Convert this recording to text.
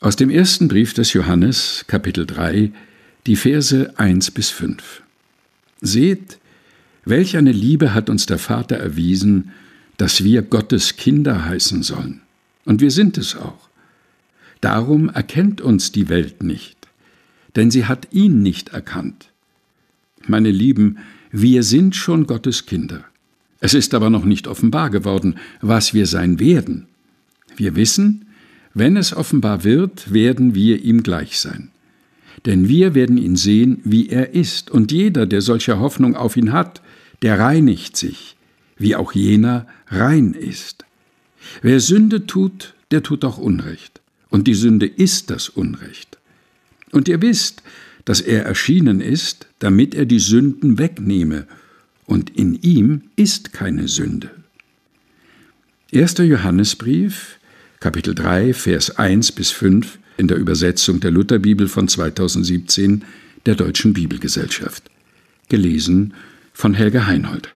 Aus dem ersten Brief des Johannes, Kapitel 3, die Verse 1-5. Seht, welch eine Liebe hat uns der Vater erwiesen, dass wir Gottes Kinder heißen sollen. Und wir sind es auch. Darum erkennt uns die Welt nicht, denn sie hat ihn nicht erkannt. Meine Lieben, wir sind schon Gottes Kinder. Es ist aber noch nicht offenbar geworden, was wir sein werden. Wir wissen, wenn es offenbar wird, werden wir ihm gleich sein. Denn wir werden ihn sehen, wie er ist, und jeder, der solche Hoffnung auf ihn hat, der reinigt sich, wie auch jener rein ist. Wer Sünde tut, der tut auch Unrecht, und die Sünde ist das Unrecht. Und ihr wisst, dass er erschienen ist, damit er die Sünden wegnehme, und in ihm ist keine Sünde. 1. Johannesbrief, Kapitel 3, Vers 1-5 in der Übersetzung der Lutherbibel von 2017 der Deutschen Bibelgesellschaft. Gelesen von Helge Heinold.